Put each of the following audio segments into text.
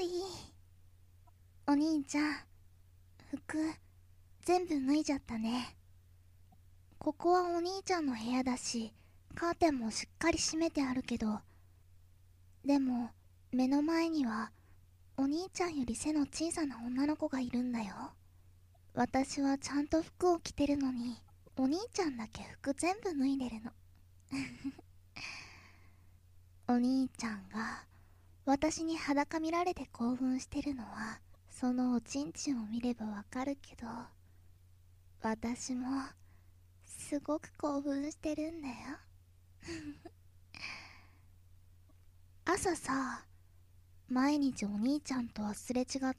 いい。お兄ちゃん、服全部脱いじゃったね。ここはお兄ちゃんの部屋だし、カーテンもしっかり閉めてあるけど、でも目の前にはお兄ちゃんより背の小さな女の子がいるんだよ。私はちゃんと服を着てるのに、お兄ちゃんだけ服全部脱いでるの。お兄ちゃんが私に裸見られて興奮してるのは、そのおちんちんを見ればわかるけど、私もすごく興奮してるんだよ。朝さ、毎日お兄ちゃんとはすれ違って、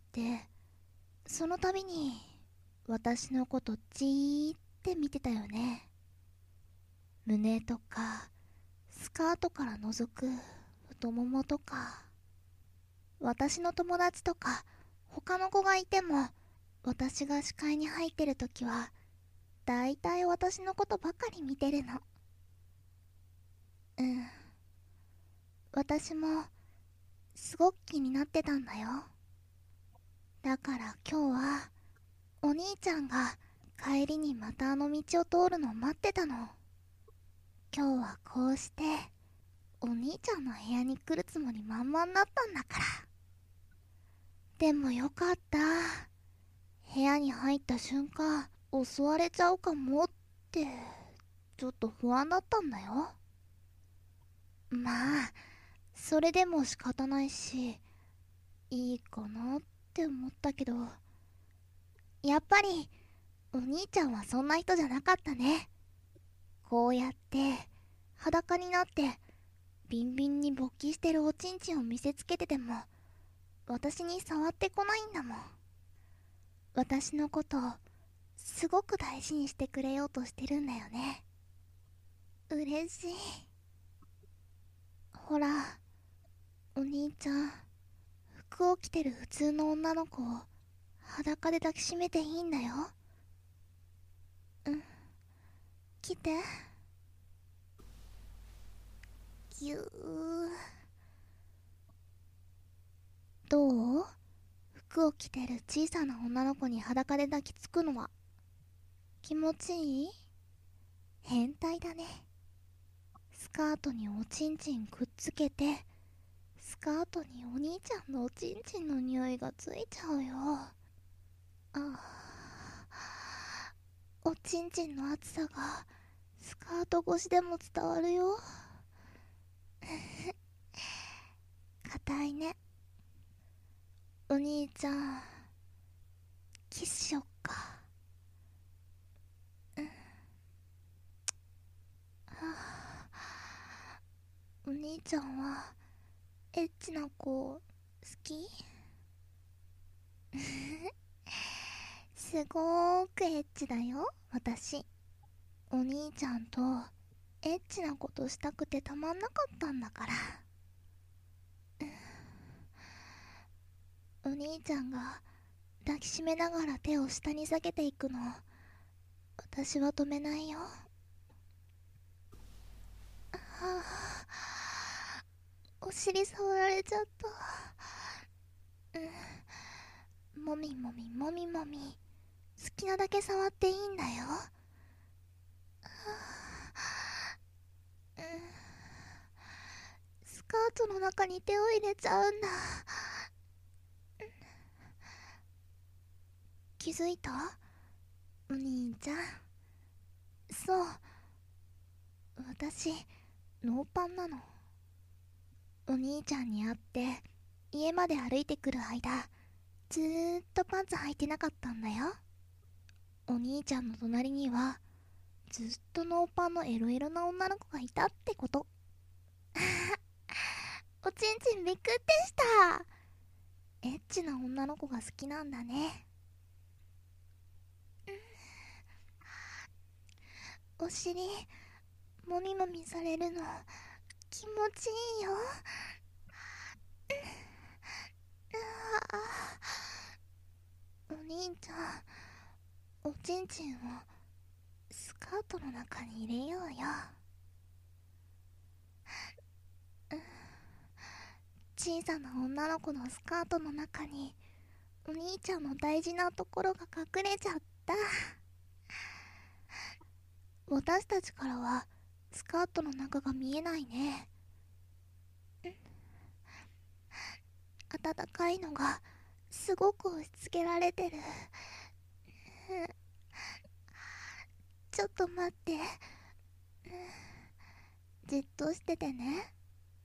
その度に私のことじーって見てたよね。胸とかスカートから覗く太ももとか、私の友達とか他の子がいても、私が視界に入ってるときはだいたい私のことばかり見てるの。うん、私もすごく気になってたんだよ。だから今日はお兄ちゃんが帰りにまたあの道を通るのを待ってたの。今日はこうしてお兄ちゃんの部屋に来るつもり満々だったんだから。でもよかった。部屋に入った瞬間襲われちゃうかもってちょっと不安だったんだよ。まあそれでも仕方ないし、いいかなって思ったけど、やっぱりお兄ちゃんはそんな人じゃなかったね。こうやって裸になってビンビンに勃起してるおちんちんを見せつけてても、私に触ってこないんだもん。私のことをすごく大事にしてくれようとしてるんだよね。嬉しい。ほら、お兄ちゃん、服を着てる普通の女の子を裸で抱きしめていいんだよ。うん、来て。ぎゅー。どう？服を着てる小さな女の子に裸で抱きつくのは気持ちいい？変態だね。スカートにおちんちんくっつけて、スカートにお兄ちゃんのおちんちんの匂いがついちゃうよ。おちんちんの熱さがスカート越しでも伝わるよ。硬いね。お兄ちゃん、キスしよっか。お兄ちゃんはエッチな子好き？すごーくエッチだよ私。お兄ちゃんとエッチなことしたくてたまんなかったんだから。お兄ちゃんが抱きしめながら手を下に下げていくの、私は止めないよ。お尻触られちゃった。もみもみもみもみ、好きなだけ触っていいんだよ。スカートの中に手を入れちゃうんだ。気づいた？お兄ちゃん。そう、私ノーパンなの。お兄ちゃんに会って家まで歩いてくる間、ずーっとパンツ履いてなかったんだよ。お兄ちゃんの隣にはずっとノーパンのエロエロな女の子がいたってこと。おちんちんびっくってした。エッチな女の子が好きなんだね。お尻もみもみされるの気持ちいいよ。お兄ちゃん、おちんちんをスカートの中に入れようよ。 小さな女の子のスカートの中にお兄ちゃんの大事なところが隠れちゃった。私たちからはスカートの中が見えないね。暖かいのがすごく押し付けられてる。ちょっと待って、じっとしててね。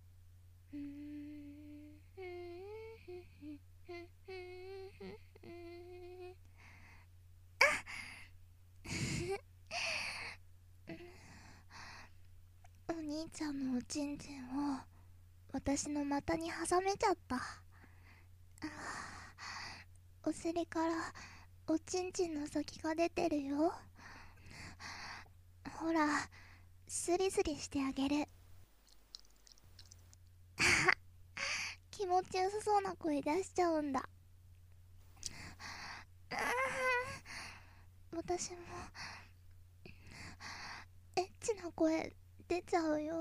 お兄ちゃんのおちんちんを私の股に挟めちゃった。お尻からおちんちんの先が出てるよ。ほら、スリスリしてあげる。気持ちよさそうな声出しちゃうんだ。私もエッチな声出ちゃうよ。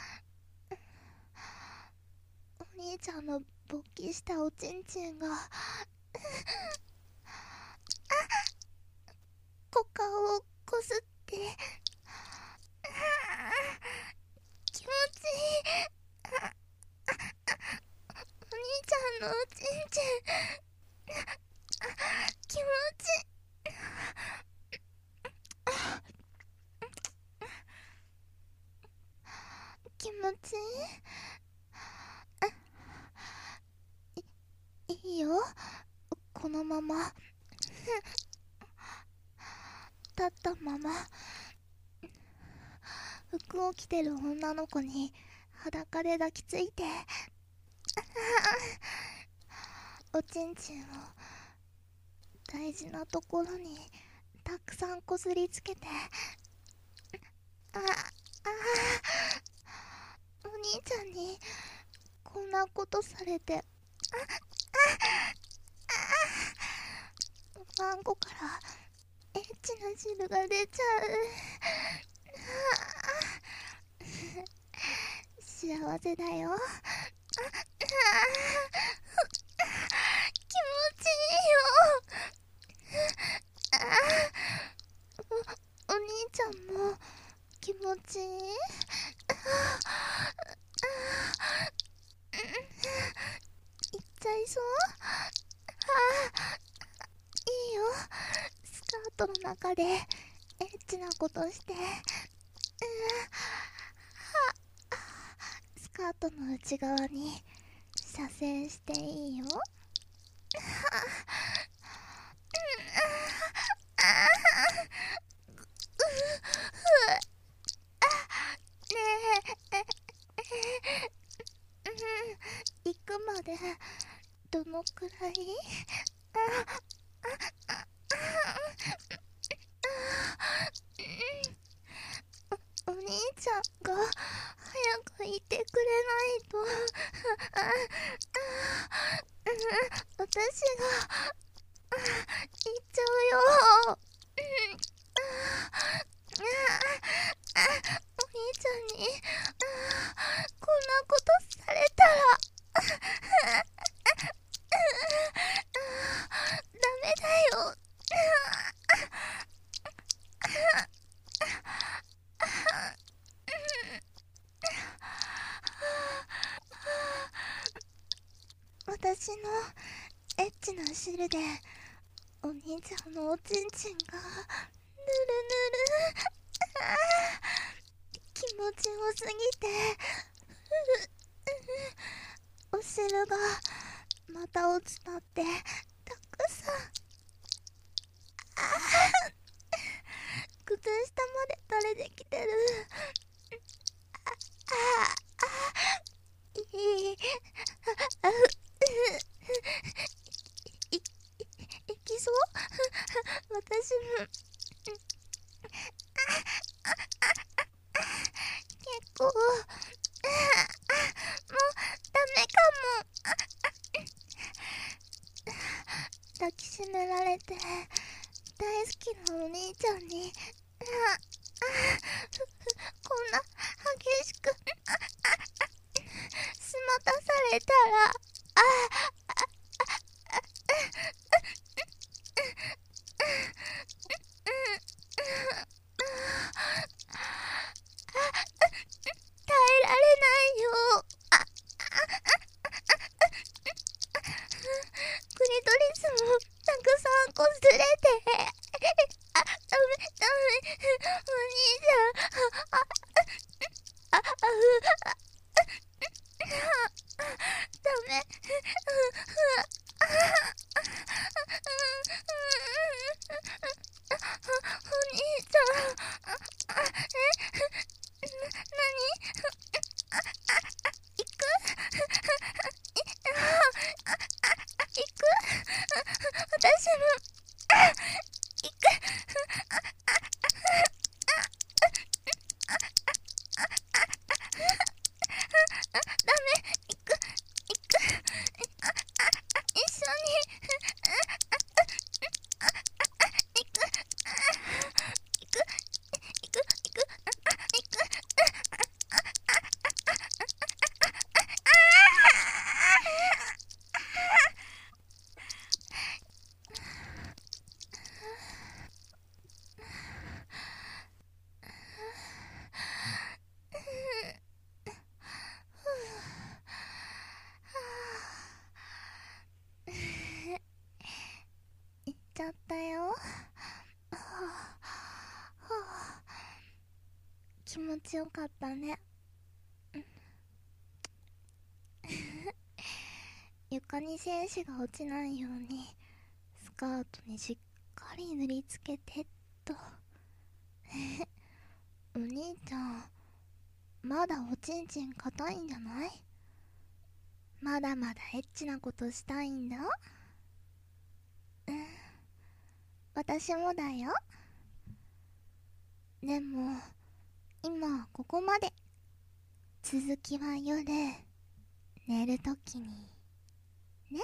お兄ちゃんの勃起したおちんちんが股間をこすって気持ちいい。お兄ちゃんのおちんちん気持ちいい。気持ちいい。いいよ、このまま立ったまま服を着てる女の子に裸で抱きついておちんちんを大事なところにたくさんこすりつけて、お兄ちゃんにこんなことされてマンコからエッチな汁が出ちゃう。幸せだよ。気持ちいいよ。お兄ちゃんも気持ちいい？いっちゃいそう？いいよ、スカートの中でエッチなことして、スカートの内側に射精していいよ。ねえ、行くまでどのくらい？お兄ちゃんが早くいてくれないと私が行っちゃうよ。お兄ちゃんにこんなことされたらダメだよ。私のエッチな汁でお兄ちゃんのおちんちんがぬるぬる気持ちよすぎてお汁がまたを伝ってたくさん靴下まで垂れてきてる。いいいきそう私も結構もうダメかも。抱きしめられて大好きなお兄ちゃんにこんな激しくすまたされれたら、耐えられないよ。クリトリスもたくさんこすれて、ダメダメ、お兄ちゃん、ダメ、お兄ちゃん、行く私も行く。ダメ、行く、一緒に行く、行っちゃったよ。気持ちよかったね。床に精子が落ちないようにスカートにしっかり塗りつけてっと。お兄ちゃん、まだおちんちん硬いんじゃない？まだまだエッチなことしたいんだ。私もだよ。でも今はここまで。続きは夜寝るときにね。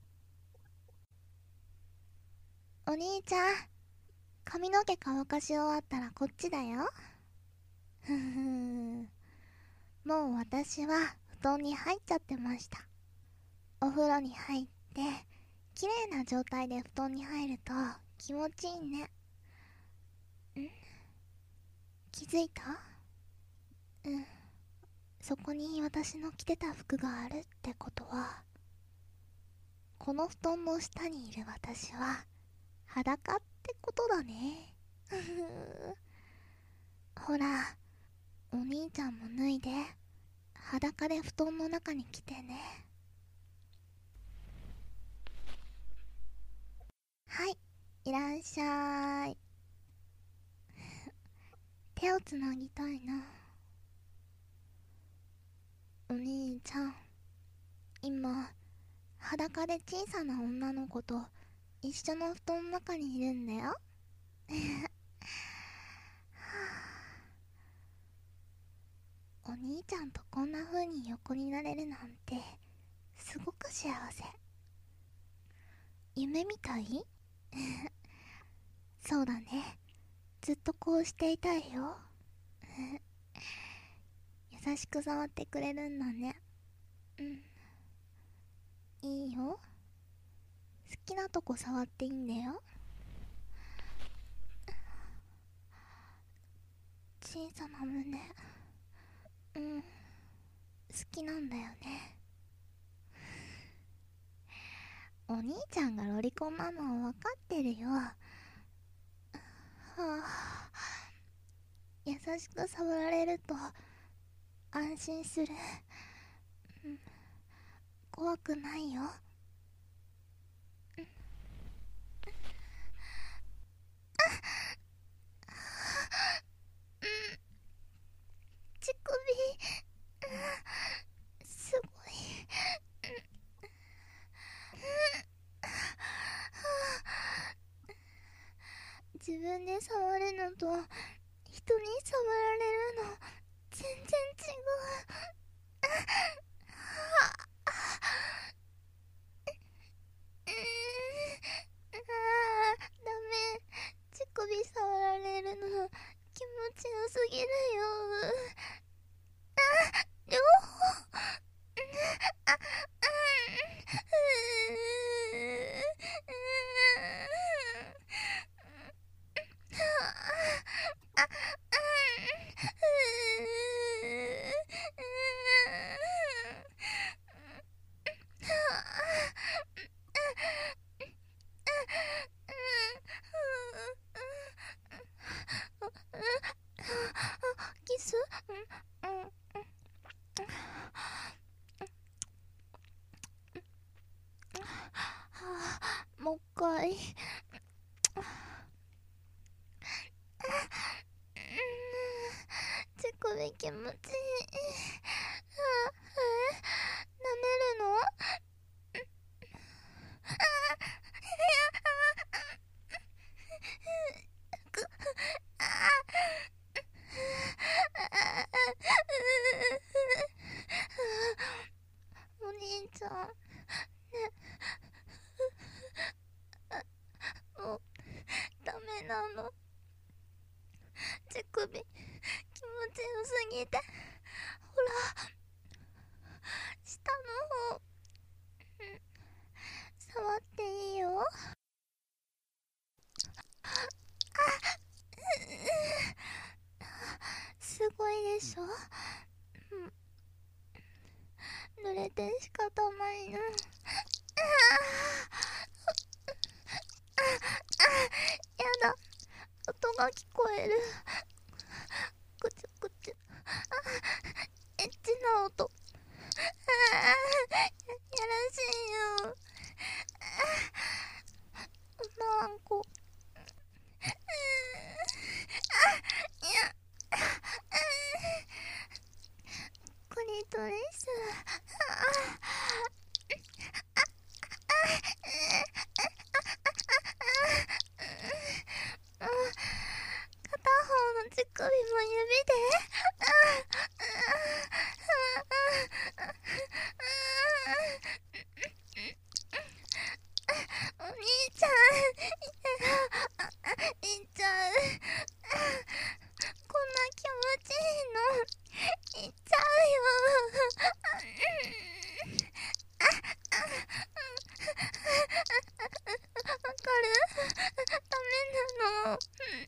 お兄ちゃん、髪の毛乾かし終わったらこっちだよ。ふふもう私は布団に入っちゃってました。お風呂に入って綺麗な状態で布団に入ると気持ちいいね。気づいた？そこに私の着てた服があるってことは、この布団の下にいる私は裸ってことだね。ほら、お兄ちゃんも脱いで裸で布団の中に来てね。はい、いらっしゃい。手をつなぎたいな。お兄ちゃん、今裸で小さな女の子と一緒の布団の中にいるんだよ。お兄ちゃんとこんな風に横になれるなんてすごく幸せ。夢みたい？そうだね、ずっとこうしていたいよ。優しく触ってくれるんだね。いいよ、好きなとこ触っていいんだよ。小さな胸、好きなんだよね。お兄ちゃんがロリコンなのは分かってるよ。はあ、優しく触られると安心する。怖くないよ。乳首、すごい。自分で触るのと人に触られるの全然違う。ダメ、乳首触られるの気持ちよすぎるよ。両方、 い。乳首気持ちいい。舐めるの？お兄ちゃん、ね、もうダメなの。乳首気持ちよすぎて、ほら下の方、触っていいよ。すごいでしょ。濡れて仕方ないな。やだ、音が聞こえる。くちゅくちゅ、エッチな音。やらしいよ。女の子。クリトリス。片方の乳首も指で。お兄ちゃん、いっちゃう。こんな気持ちいいの、いっちゃうよ。わかる？ダメなの。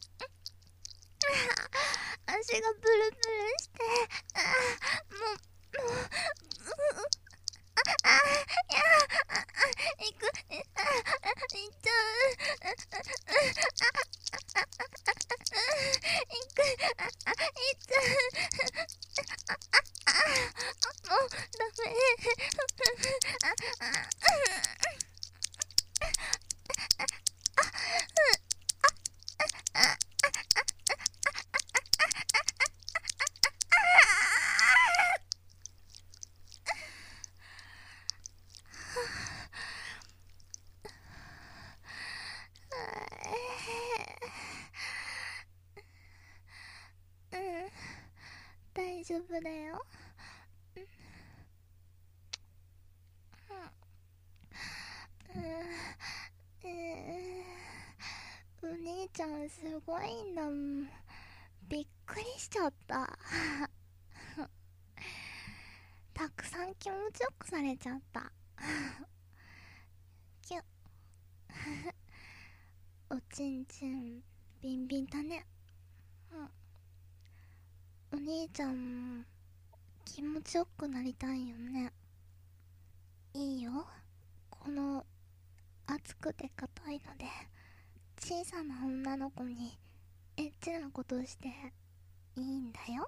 足がブルブルして、もう、いや、行く、行っちゃう。行く、行っちゃう。もう、ダメ。うん、大丈夫だよ。お兄ちゃんすごいんだもん。びっくりしちゃった。たくさん気持ちよくされちゃった。キュッ。おちんちんビンビンだね。お兄ちゃんも気持ちよくなりたいよね。いいよ、この熱くて硬いので小さな女の子にエッチなことしていいんだよ。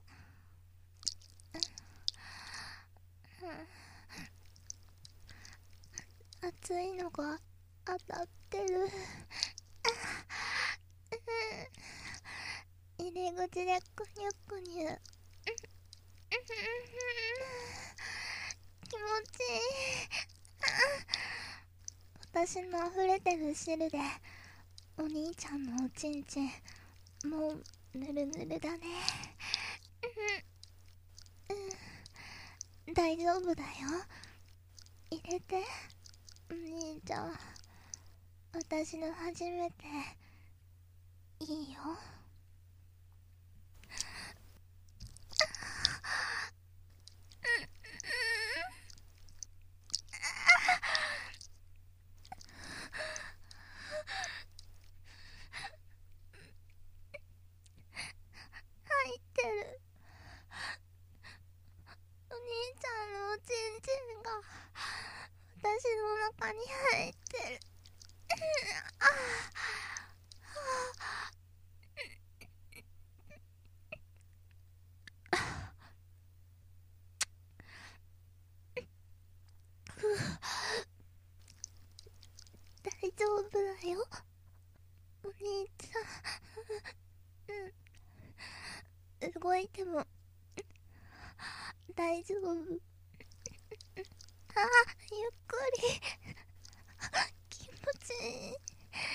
熱いのが当たってる。入り口でくにゅくにゅ。気持ちいい。私の溢れてる汁でお兄ちゃんのおちんちんもうぬるぬるだね。大丈夫だよ、入れて。お兄ちゃん、私の初めていいよ。入ってる。お兄ちゃんのおちんちんが私の中に入ってる。大丈夫だよ、 いても大丈夫。ゆっくり。気持ちいい。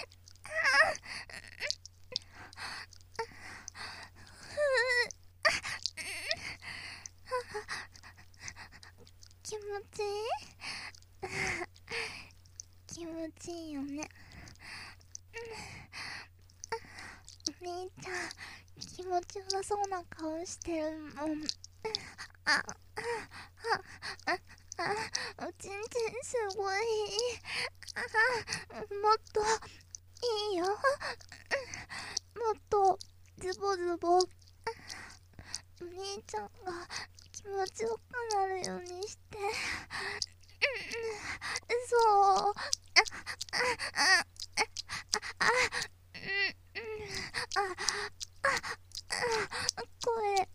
気持ちいい。気持ちいいよね。お兄ちゃん、気持ちよさそうな顔してるもん。おちんちんすごい。もっといいよ。もっとズボズボ。お兄ちゃんが気持ちよくなるようにして。そう。声いっ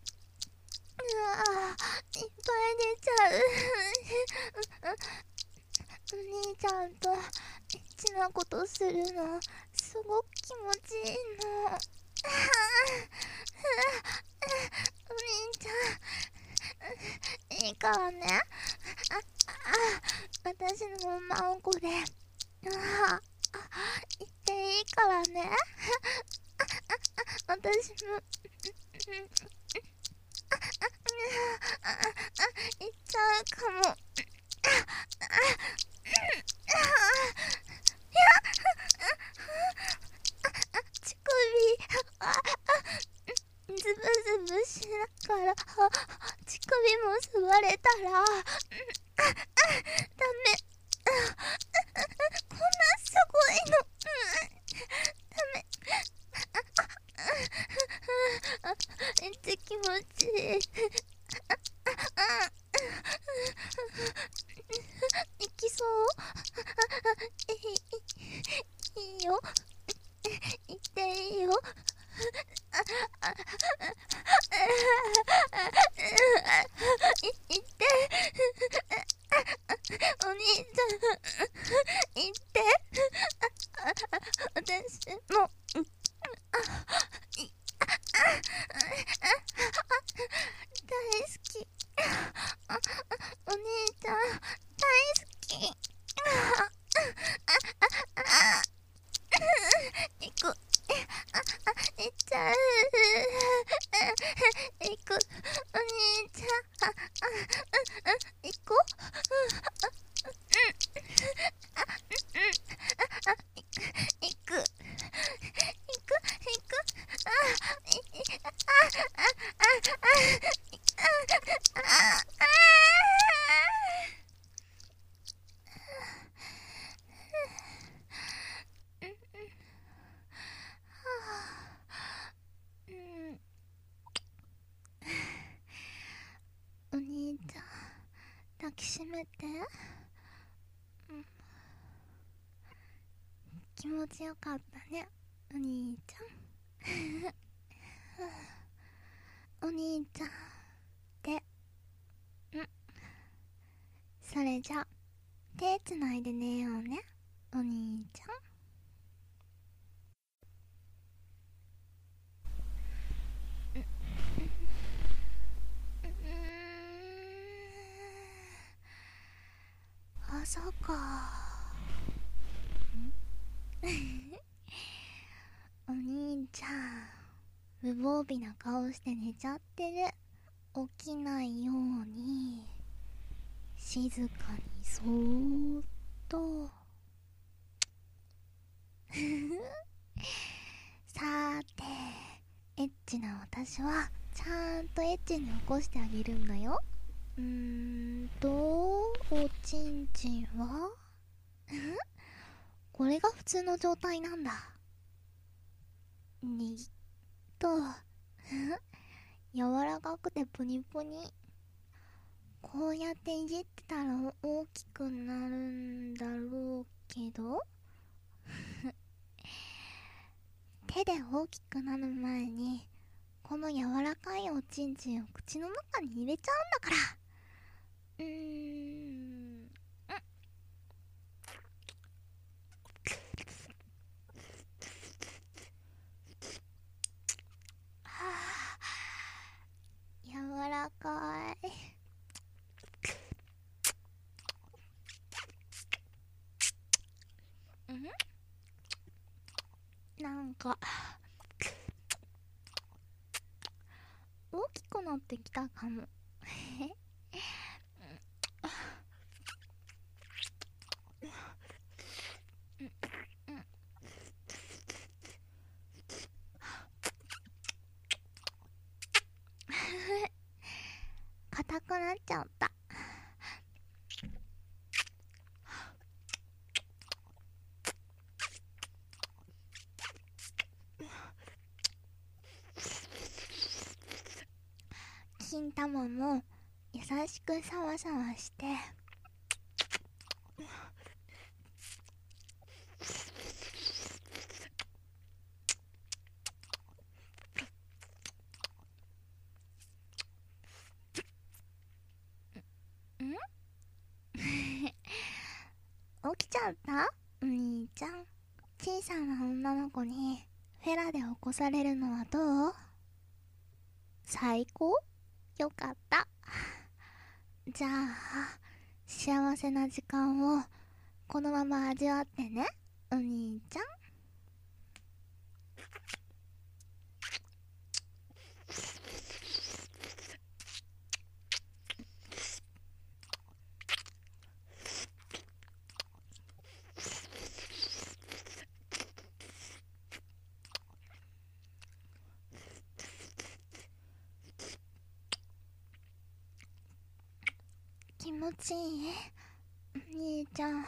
ぱい出ちゃう。お兄ちゃんとエッチなことするのすごく気持ちいいの。お兄ちゃんいいからね。私のマンコで言っていいからね。私も言っちゃうかも。乳首ズブズブしながら乳首も吸われたらダメ。こんなすごいの。ダメ。めっちゃ気持ちいい。いきそう。いいよ。言っていいよ。言って。お兄ちゃん言って。私も大好き。お兄ちゃん大好き。行く。行っちゃう。行く。お兄ちゃん行こう。行く。行く。行く。お兄ちゃん抱きしめて。気持ちよかったね、お兄ちゃん。お兄ちゃんで、それじゃ手つないで寝ようね、お兄ちゃん。朝か。お兄ちゃん無防備な顔して寝ちゃってる。起きないように静かにそーっと。さーて、エッチな私はちゃんとエッチに起こしてあげるんだよ。おちんちんはこれが普通の状態なんだ。にっと柔らかくてプニプニ。こうやっていじってたら大きくなるんだろうけど手で大きくなる前にこの柔らかいおちんちんを口の中に入れちゃうんだから。 腹大きくなってきたかも硬くなっちゃった。金玉も優しくシャワシャワして、起きちゃった？お兄ちゃん。小さな女の子にフェラで起こされるのはどう？最高？よかった。じゃあ幸せな時間をこのまま味わってね、お兄ちゃん。気持ちいい？お兄ちゃん。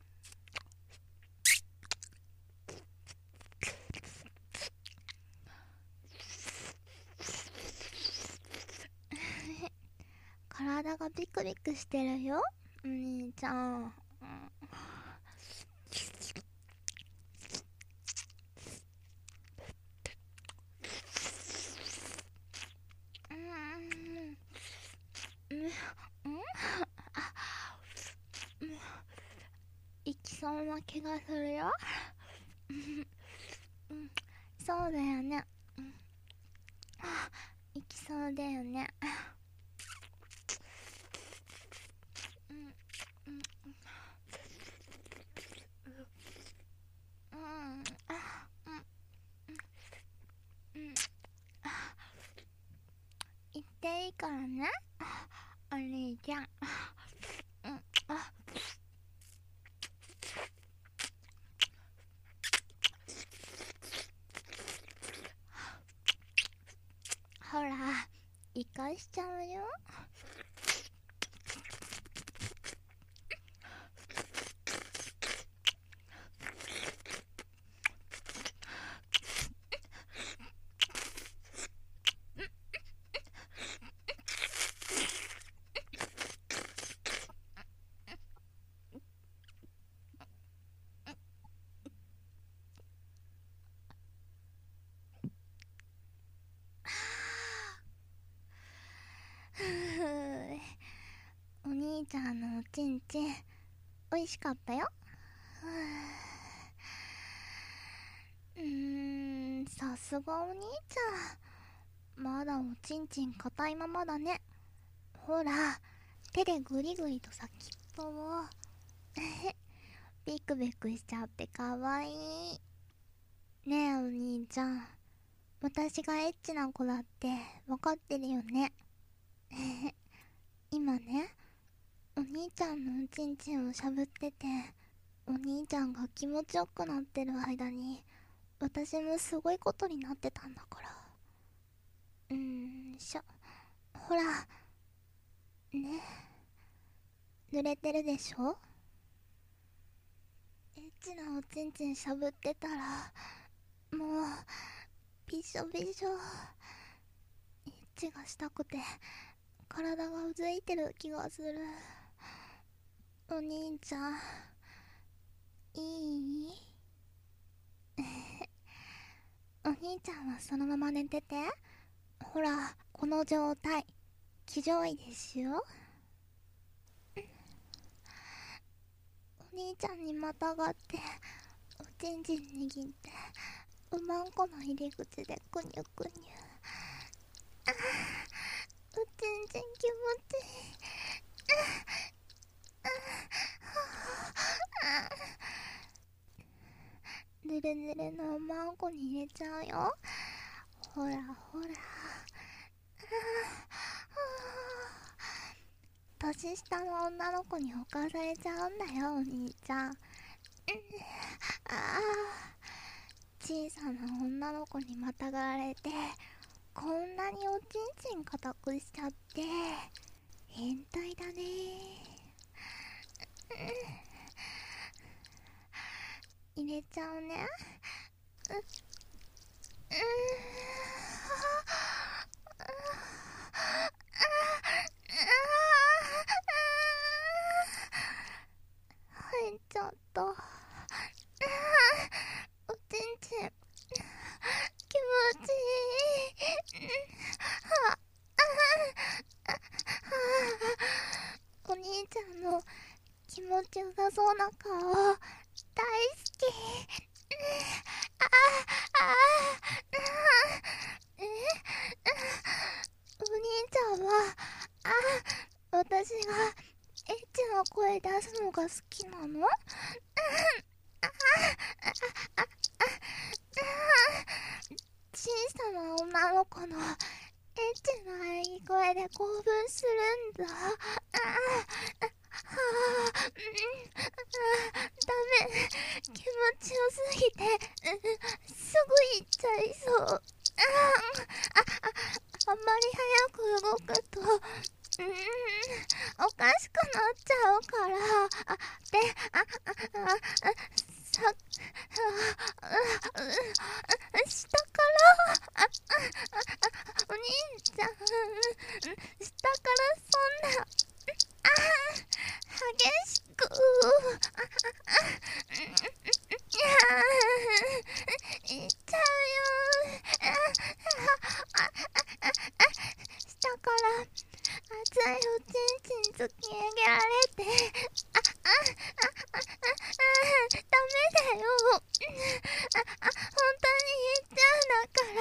体がビクビクしてるよ、お兄ちゃん。行きそうな気がするよそうだよね。行きそうだよね。行っていいからね、お兄ちゃん。ほら、生かしちゃうよ。お兄ちゃんのおちんちんおいしかったよ。さすがお兄ちゃん、まだおちんちん硬いままだね。ほら、手でグリグリと先っぽをビクビクしちゃってかわいい。ねえお兄ちゃん、私がエッチな子だって分かってるよね今ね、お兄ちゃんのおちんちんをしゃぶってて、お兄ちゃんが気持ちよくなってる間に私もすごいことになってたんだから。ほらね、濡れてるでしょ。エッチなおちんちんしゃぶってたらもうびしょびしょ。エッチがしたくて体がうずいてる気がする。お兄ちゃん、いいお兄ちゃんはそのまま寝てて。ほら、この状態気丈いですよ。お兄ちゃんにまたがっておちんちん握って、おまんこの入り口でくにゅくにゅ。おちんちん気持ちいい。濡れデデレのおまんこに入れちゃうよ。ほらほら。年下の女の子に侵されちゃうんだよ、お兄ちゃん。小さな女の子にまたがられて、こんなにおちんちん固くしちゃって、変態だね。入れちゃうね。入っちゃった。おちんちん気持ちいい。お兄ちゃんの気持ちよさそうな顔大好き。お兄ちゃんは私がエッチな声出すのが好きなの？小さな女の子のエッチな喘ぎ声で興奮するんだ。ダメ、気持ちよすぎてすぐ行っちゃいそう。あんまり早く動くとおかしくなっちゃうから。下からお兄ちゃん、下からそんな激しくいっちゃうよ。下から熱いおちんちん突き上げられてダメだよ。本当に言っちゃうんだから。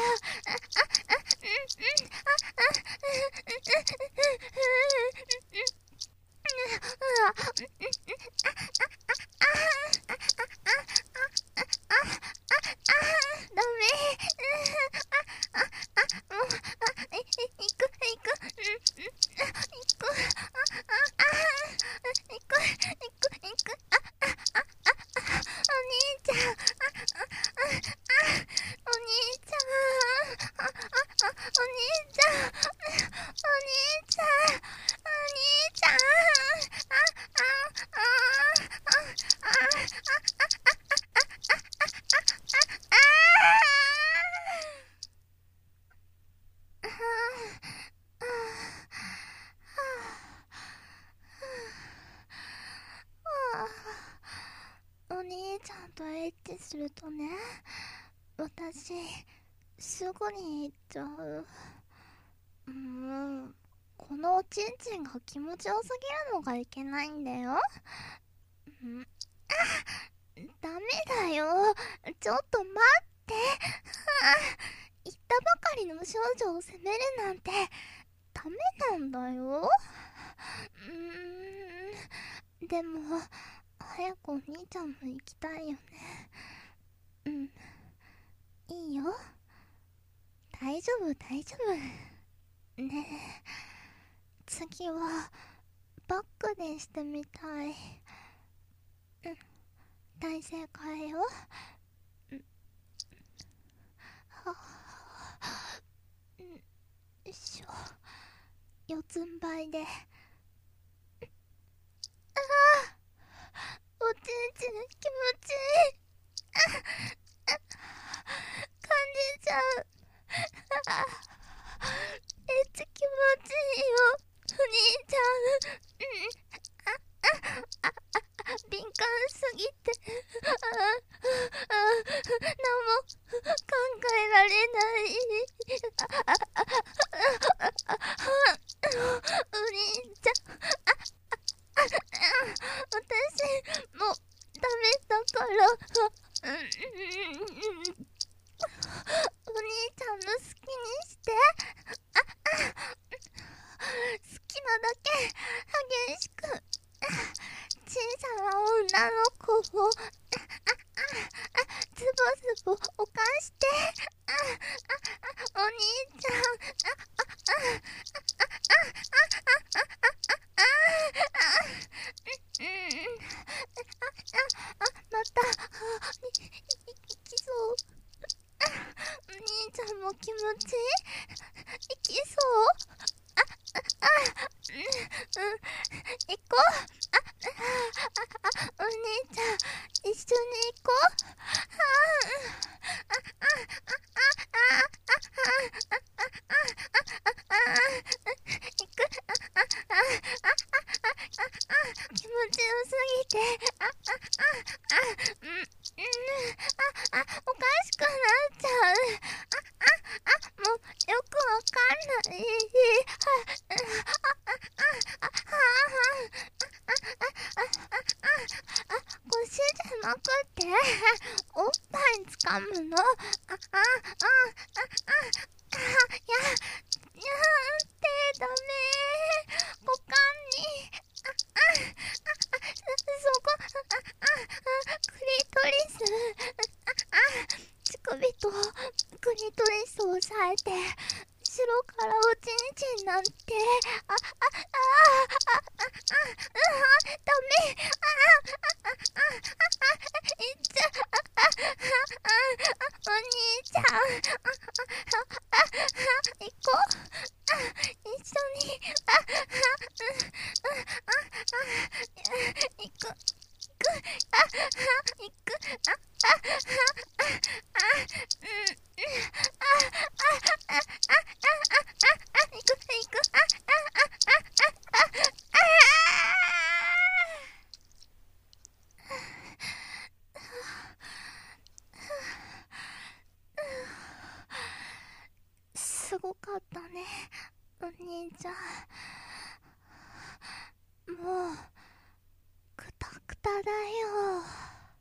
ダメ。もう行く。お兄ちゃん、お兄ちゃんとエッチするとね、私すぐに行っちゃう。このおちんちんが気持ちよすぎるのがいけないんだよ。ダメだよ、ちょっと待って。言ったばかりの少女を責めるなんてダメなんだよ。でも早くお兄ちゃんも行きたいよね。いいよ、大丈夫ねえ、次はバックでしてみたい。大正解よ。よいしょ、四つん這いで。おちんちん気持ちいい。感じちゃう。めっちゃ気持ちいいよ、お兄ちゃん。敏感すぎて何も考えられない。お兄ちゃん、私もうダメだから。お兄ちゃんの好きにして。好きなだけ激しく。小さな女の子を翼うんまたいきそう。お兄ちゃんも気持ちいきそう。うん行こう。お兄ちゃん一緒に行こう。行く。気持ちよすぎておかしくなっちゃう。もうよくわかんない腰じゃなくておっぱい掴むの。ってダメ。股間にそこクリトリス乳首とクリトリスを押さえて後ろからおちんちんなんてダメ。いっちゃお兄ちゃん行こう。一緒に行く行く行く行く行くすごかったねお兄ちゃん。もうクタクタだよ。は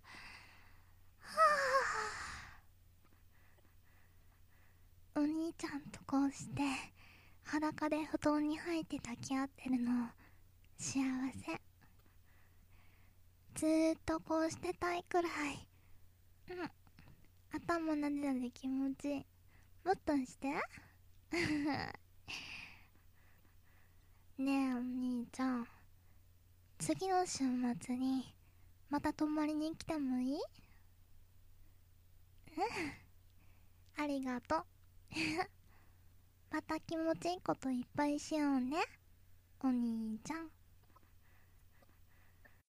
あ、お兄ちゃんとこうして裸で布団に入って抱き合ってるの幸せ。ずーっとこうしてたいくらい。頭なでなで気持ちいい。もっとしてねえお兄ちゃん、次の週末にまた泊まりに来てもいい？ありがとうまた気持ちいいこといっぱいしようねお兄ちゃん。